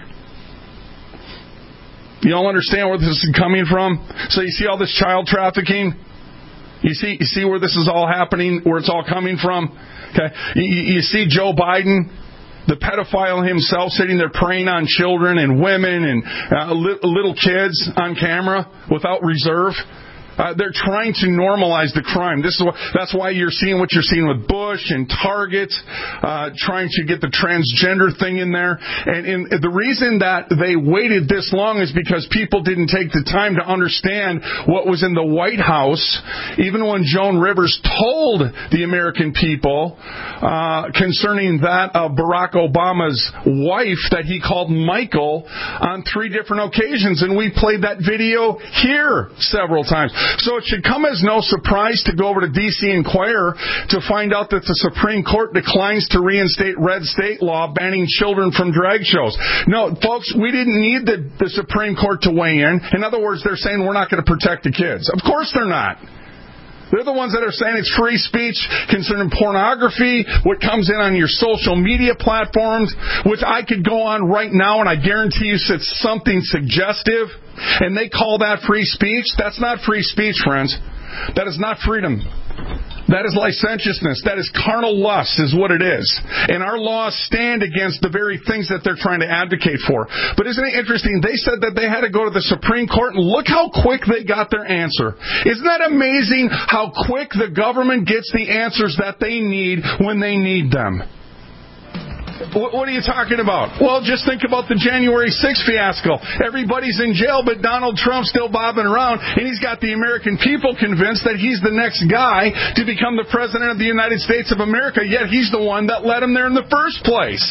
You all understand where this is coming from? So you see all this child trafficking? You see, you see where this is all happening, where it's all coming from? Okay. You, you see Joe Biden, the pedophile himself, sitting there preying on children and women and uh, li- little kids on camera without reserve. Uh, they're trying to normalize the crime. This is what, that's why you're seeing what you're seeing with Bush and Target, uh, trying to get the transgender thing in there. And, and the reason that they waited this long is because people didn't take the time to understand what was in the White House, even when Joan Rivers told the American people uh, concerning that of Barack Obama's wife that he called Michael on three different occasions. And we played that video here several times. So it should come as no surprise to go over to D C Inquirer to find out that the Supreme Court declines to reinstate red state law banning children from drag shows. No, folks, we didn't need the, the Supreme Court to weigh in. In other words, they're saying we're not going to protect the kids. Of course they're not. They're the ones that are saying it's free speech concerning pornography, what comes in on your social media platforms, which I could go on right now and I guarantee you it's something suggestive, and they call that free speech. That's not free speech, friends. That is not freedom. That is licentiousness. That is carnal lust is what it is. And our laws stand against the very things that they're trying to advocate for. But isn't it interesting? They said that they had to go to the Supreme Court, and look how quick they got their answer. Isn't that amazing how quick the government gets the answers that they need when they need them? What, what are you talking about? Well, just think about the January sixth fiasco. Everybody's in jail, but Donald Trump's still bobbing around, and he's got the American people convinced that he's the next guy to become the president of the United States of America, yet he's the one that led him there in the first place.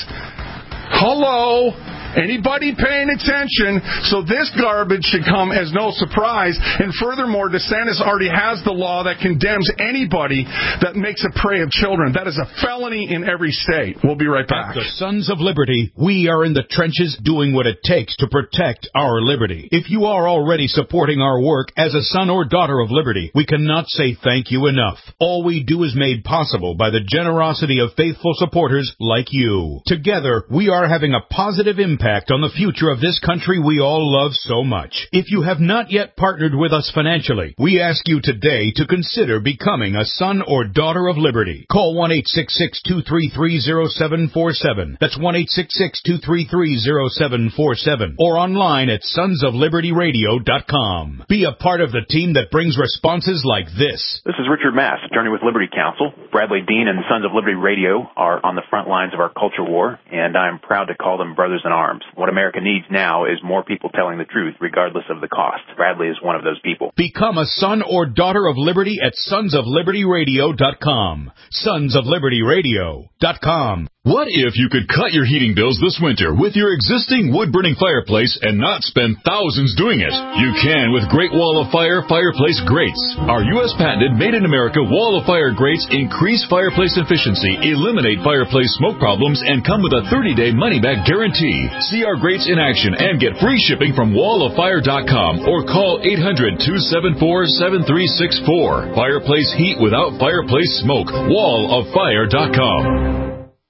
Hello? Anybody paying attention? So this garbage should come as no surprise. And furthermore, DeSantis already has the law that condemns anybody that makes a prey of children. That is a felony in every state. We'll be right back. At the Sons of Liberty, we are in the trenches doing what it takes to protect our liberty. If you are already supporting our work as a son or daughter of liberty, we cannot say thank you enough. All we do is made possible by the generosity of faithful supporters like you. Together, we are having a positive impact on the future of this country we all love so much. If you have not yet partnered with us financially, we ask you today to consider becoming a son or daughter of liberty. Call one eight six six, two three three, zero seven four seven. That's one eight six six, two three three, zero seven four seven. Or online at sons of liberty radio dot com. Be a part of the team that brings responses like this. This is Richard Mass, attorney with Liberty Counsel. Bradley Dean and the Sons of Liberty Radio are on the front lines of our culture war, and I'm proud to call them brothers in arms. What America needs now is more people telling the truth, regardless of the cost. Bradley is one of those people. Become a son or daughter of liberty at sons of liberty radio dot com. sons of liberty radio dot com. What if you could cut your heating bills this winter with your existing wood-burning fireplace and not spend thousands doing it? You can with Great Wall of Fire fireplace grates. Our U S patented made-in-America Wall of Fire grates increase fireplace efficiency, eliminate fireplace smoke problems, and come with a thirty-day money-back guarantee. See our grates in action and get free shipping from wall of fire dot com or call eight hundred, two seven four, seven three six four. Fireplace heat without fireplace smoke. wall of fire dot com.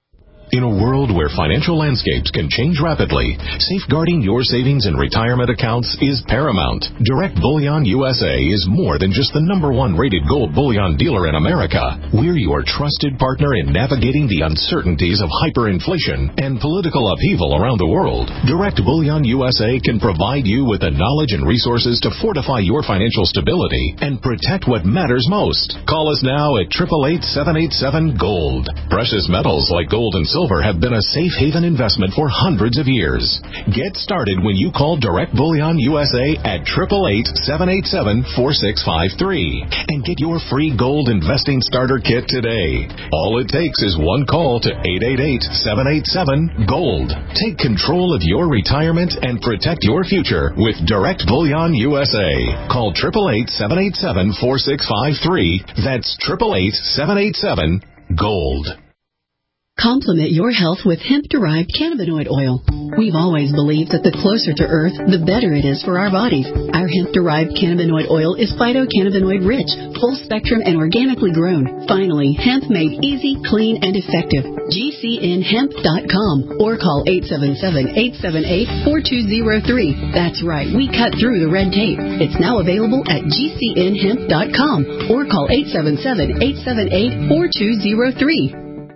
In a world where financial landscapes can change rapidly, safeguarding your savings and retirement accounts is paramount. Direct Bullion U S A is more than just the number one rated gold bullion dealer in America. We're your trusted partner in navigating the uncertainties of hyperinflation and political upheaval around the world. Direct Bullion U S A can provide you with the knowledge and resources to fortify your financial stability and protect what matters most. Call us now at eight eight eight, seven eight seven, GOLD. Precious metals like gold and silver have been a safe haven investment for hundreds of years. Get started when you call Direct Bullion U S A at eight eight eight, seven eight seven, four six five three and get your free gold investing starter kit today. All it takes is one call to eight eight eight, seven eight seven, GOLD. Take control of your retirement and protect your future with Direct Bullion U S A. Call eight eight eight, seven eight seven, four six five three. That's eight eight eight, seven eight seven, GOLD. Complement your health with hemp-derived cannabinoid oil. We've always believed that the closer to Earth, the better it is for our bodies. Our hemp-derived cannabinoid oil is phytocannabinoid-rich, full-spectrum, and organically grown. Finally, hemp made easy, clean, and effective. G C N hemp dot com or call eight seven seven, eight seven eight, four two zero three. That's right, we cut through the red tape. It's now available at G C N hemp dot com or call eight seven seven, eight seven eight, four two zero three.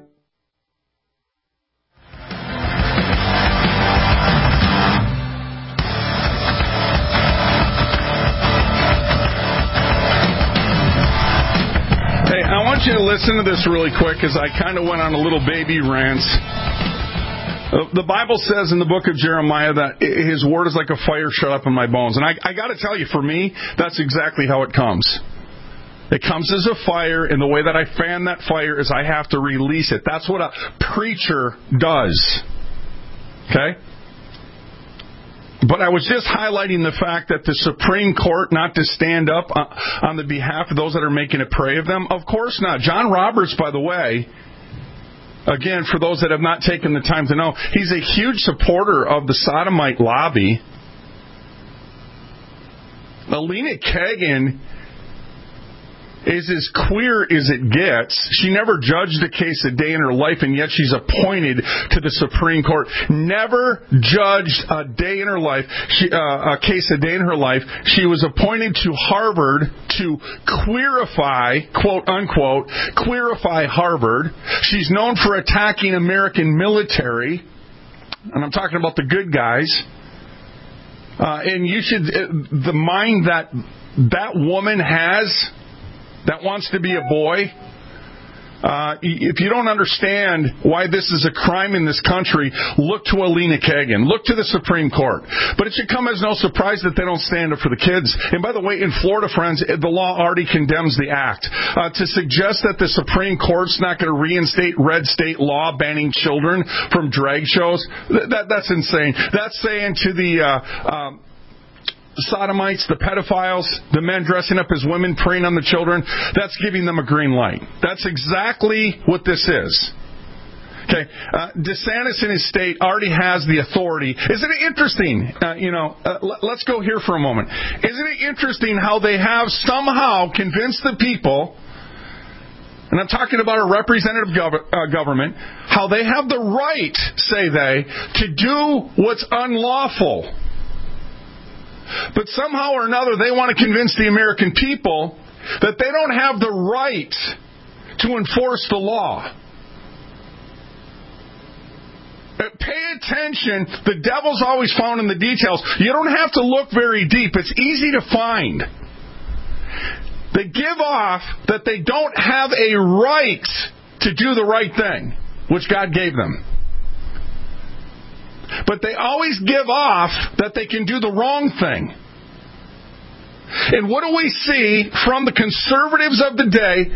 I want you to listen to this really quick as I kind of went on a little baby rant. The Bible says in the book of Jeremiah that his word is like a fire shut up in my bones. And I, I got to tell you, for me, that's exactly how it comes. It comes as a fire, and the way that I fan that fire is I have to release it. That's what a preacher does. Okay? But I was just highlighting the fact that the Supreme Court not to stand up on the behalf of those that are making a prey of them. Of course not. John Roberts, by the way, again, for those that have not taken the time to know, he's a huge supporter of the sodomite lobby. Elena Kagan is as queer as it gets. She never judged a case a day in her life, and yet she's appointed to the Supreme Court. Never judged a day in her life, she, uh, a case a day in her life. She was appointed to Harvard to queerify, quote unquote, queerify Harvard. She's known for attacking American military, and I'm talking about the good guys. Uh, and you should, uh, the mind that that woman has, that wants to be a boy, Uh, if you don't understand why this is a crime in this country, look to Alina Kagan. Look to the Supreme Court. But it should come as no surprise that they don't stand up for the kids. And by the way, in Florida, friends, the law already condemns the act. Uh, to suggest that the Supreme Court's not going to reinstate red state law banning children from drag shows, that, that that's insane. That's saying to the... Uh, um, sodomites, the pedophiles, the men dressing up as women, preying on the children, that's giving them a green light. That's exactly what this is. Okay, uh, DeSantis in his state already has the authority. Isn't it interesting? Uh, you know, uh, l- let's go here for a moment. Isn't it interesting how they have somehow convinced the people, and I'm talking about a representative gov- uh, government, how they have the right, say they, to do what's unlawful. But somehow or another, they want to convince the American people that they don't have the right to enforce the law. Pay attention. The devil's always found in the details. You don't have to look very deep. It's easy to find. They give off that they don't have a right to do the right thing, which God gave them. But they always give off that they can do the wrong thing. And what do we see from the conservatives of the day?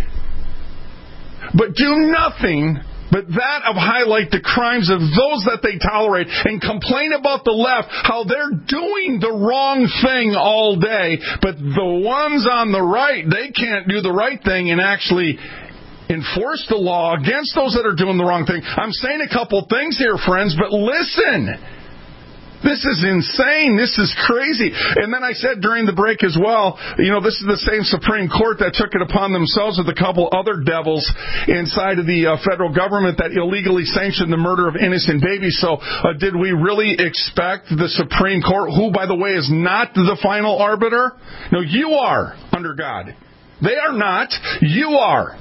But do nothing but that of highlight the crimes of those that they tolerate and complain about the left, how they're doing the wrong thing all day. But the ones on the right, they can't do the right thing and actually enforce the law against those that are doing the wrong thing. I'm saying a couple things here, friends, but listen. This is insane. This is crazy. And then I said during the break as well, you know, this is the same Supreme Court that took it upon themselves with a couple other devils inside of the uh, federal government that illegally sanctioned the murder of innocent babies. So uh, did we really expect the Supreme Court, who, by the way, is not the final arbiter? No, you are under God. They are not. You are.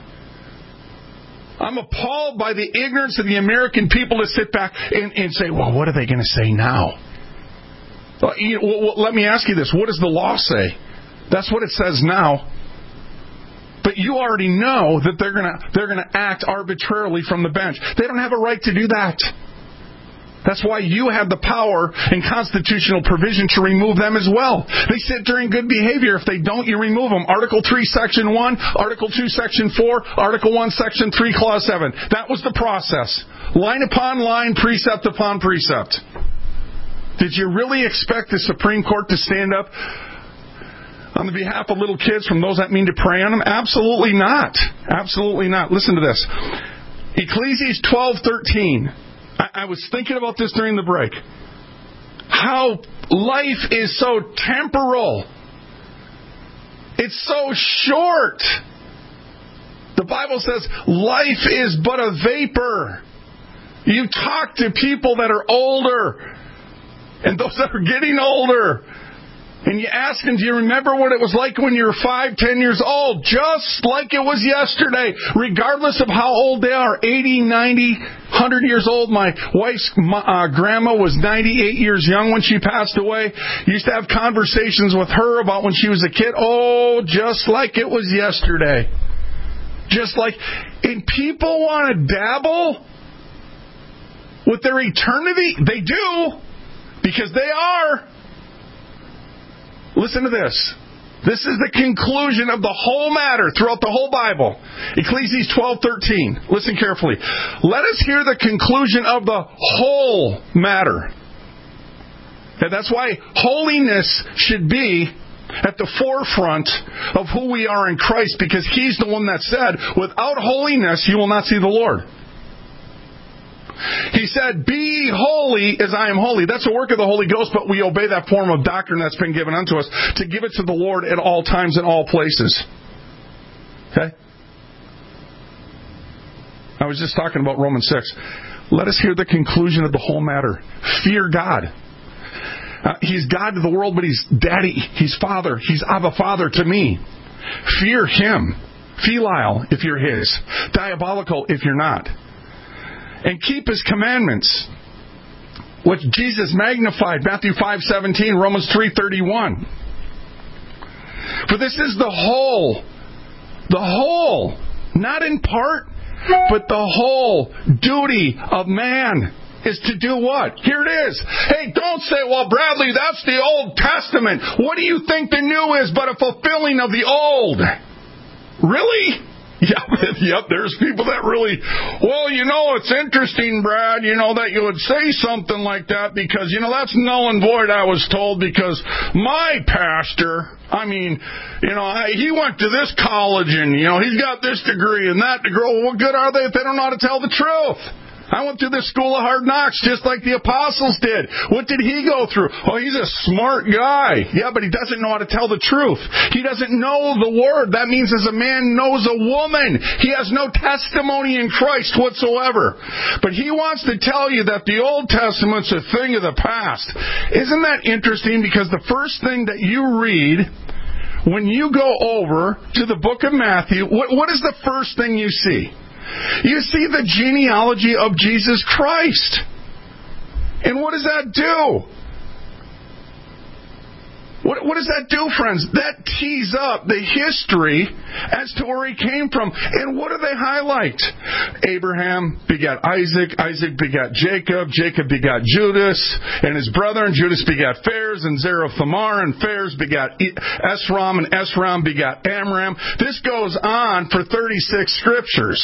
I'm appalled by the ignorance of the American people to sit back and, and say, well, what are they going to say now? Well, you, well, let me ask you this. What does the law say? That's what it says now. But you already know that they're going to they're going to act arbitrarily from the bench. They don't have a right to do that. That's why you have the power and constitutional provision to remove them as well. They sit during good behavior. If they don't, you remove them. Article three, Section one, Article two, Section four, Article one, Section three, Clause seven. That was the process. Line upon line, precept upon precept. Did you really expect the Supreme Court to stand up on the behalf of little kids from those that mean to prey on them? Absolutely not. Absolutely not. Listen to this. Ecclesiastes twelve thirteen. I was thinking about this during the break. How life is so temporal. It's so short. The Bible says life is but a vapor. You talk to people that are older and those that are getting older, and you ask them, do you remember what it was like when you were five, ten years old? Just like it was yesterday, regardless of how old they are, eighty, ninety, one hundred years old. My wife's uh, grandma was ninety-eight years young when she passed away. Used to have conversations with her about when she was a kid. Oh, just like it was yesterday. Just like, and people want to dabble with their eternity. They do, because they are. Listen to this. This is the conclusion of the whole matter throughout the whole Bible. Ecclesiastes twelve thirteen. Listen carefully. Let us hear the conclusion of the whole matter. And that's why holiness should be at the forefront of who we are in Christ, because He's the one that said, without holiness you will not see the Lord. He said, be holy as I am holy. That's a work of the Holy Ghost, but we obey that form of doctrine that's been given unto us to give it to the Lord at all times and all places. Okay? I was just talking about Romans six. Let us hear the conclusion of the whole matter. Fear God. Uh, he's God to the world, but He's Daddy. He's Father. He's Abba Father to me. Fear Him. Filial, if you're His. Diabolical, if you're not. And keep His commandments, which Jesus magnified, Matthew five seventeen, Romans three thirty-one. For this is the whole, the whole, not in part, But the whole duty of man is to do what? Here it is. Hey, don't say, well, Bradley, that's the Old Testament. What do you think the new is but a fulfilling of the old? Really? Yep, yep, there's people that really, well, you know, it's interesting, Brad, you know, that you would say something like that because, you know, that's null and void, I was told, because my pastor, I mean, you know, I, he went to this college and, you know, he's got this degree and that degree. Well, what good are they if they don't know how to tell the truth? I went through the school of hard knocks just like the apostles did. What did he go through? Oh, he's a smart guy. Yeah, but he doesn't know how to tell the truth. He doesn't know the word. That means as a man knows a woman. He has no testimony in Christ whatsoever. But he wants to tell you that the Old Testament's a thing of the past. Isn't that interesting? Because the first thing that you read when you go over to the book of Matthew, what, what is the first thing you see? You see the genealogy of Jesus Christ. And what does that do? What, what does that do, friends? That tees up the history as to where he came from. And what do they highlight? Abraham begat Isaac. Isaac begat Jacob. Jacob begat Judas and his brother. And Judas begat Phares and Zerah Thamar. And Phares begat Esrom. And Esrom begat Amram. This goes on for thirty-six scriptures.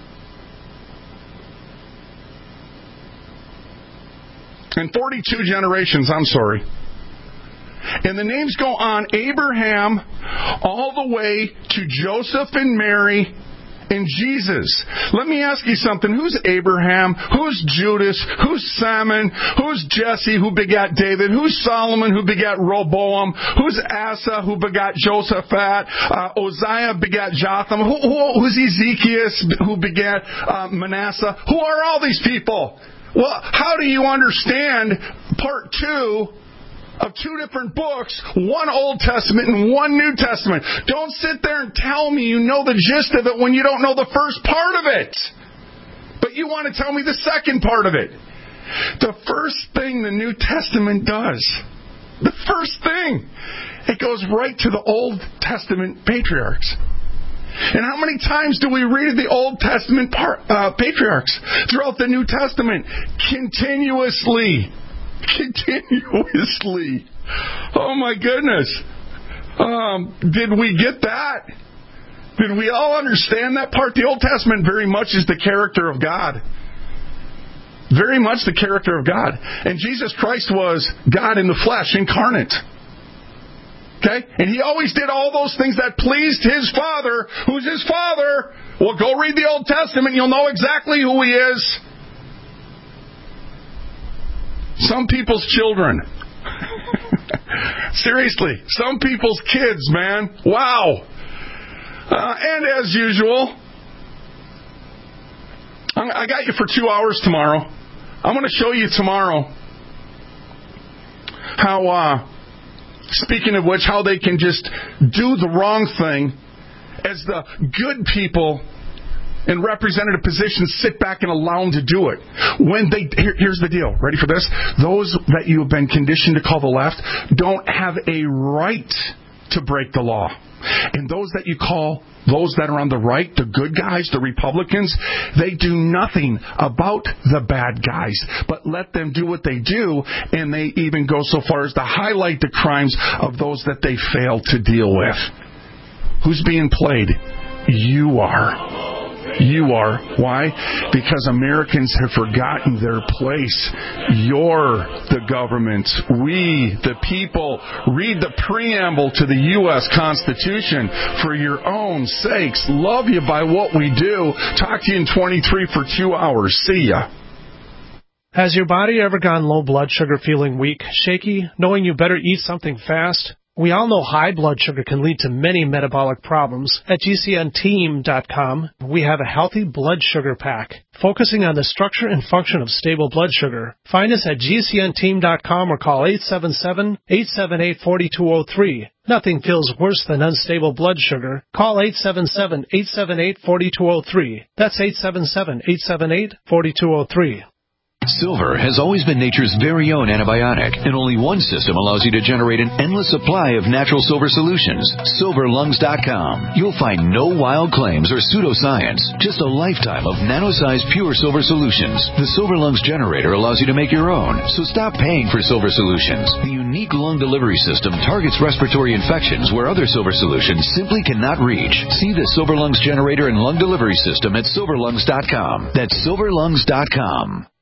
And forty-two generations, I'm sorry. And the names go on Abraham all the way to Joseph and Mary and Jesus. Let me ask you something. Who's Abraham? Who's Judas? Who's Salmon? Who's Jesse, who begat David? Who's Solomon, who begat Rehoboam? Who's Asa, who begat Josaphat? Uh, Uzziah begat Jotham. Who, who, who's Ezekiel, who begat uh, Manasseh? Who are all these people? Well, how do you understand part two of two different books, one Old Testament and one New Testament? Don't sit there and tell me you know the gist of it when you don't know the first part of it. But you want to tell me the second part of it. The first thing the New Testament does, the first thing, it goes right to the Old Testament patriarchs. And how many times do we read the Old Testament par- uh, patriarchs throughout the New Testament? Continuously. Continuously. Oh my goodness. Um, did we get that? Did we all understand that part? The Old Testament very much is the character of God. Very much the character of God. And Jesus Christ was God in the flesh, incarnate. Okay? And he always did all those things that pleased his Father. Who's his Father? Well, go read the Old Testament. You'll know exactly who he is. Some people's children. Seriously. Some people's kids, man. Wow. Uh, and as usual, I got you for two hours tomorrow. I'm going to show you tomorrow how... Uh, Speaking of which, how they can just do the wrong thing as the good people in representative positions sit back and allow them to do it. When they here, here's the deal. Ready for this? Those that you have been conditioned to call the left don't have a right to break the law. And those that you call, those that are on the right, the good guys, the Republicans, they do nothing about the bad guys, but let them do what they do, and they even go so far as to highlight the crimes of those that they fail to deal with. Who's being played? You are. You are. Why? Because Americans have forgotten their place. You're the government. We, the people, read the preamble to the U S Constitution for your own sakes. Love you by what we do. Talk to you in twenty-three for two hours. See ya. Has your body ever gone low blood sugar, feeling weak, shaky, knowing you better eat something fast? We all know high blood sugar can lead to many metabolic problems. At G C N team dot com, we have a healthy blood sugar pack, focusing on the structure and function of stable blood sugar. Find us at G C N team dot com or call eight seven seven, eight seven eight, four two zero three. Nothing feels worse than unstable blood sugar. Call eight seven seven, eight seven eight, four two zero three. That's eight seven seven, eight seven eight, four two zero three. Silver has always been nature's very own antibiotic, and only one system allows you to generate an endless supply of natural silver solutions. Silver Lungs dot com. You'll find no wild claims or pseudoscience, just a lifetime of nano-sized pure silver solutions. The Silver Lungs generator allows you to make your own, so stop paying for silver solutions. The unique lung delivery system targets respiratory infections where other silver solutions simply cannot reach. See the Silver Lungs generator and lung delivery system at Silver Lungs dot com. That's Silver Lungs dot com.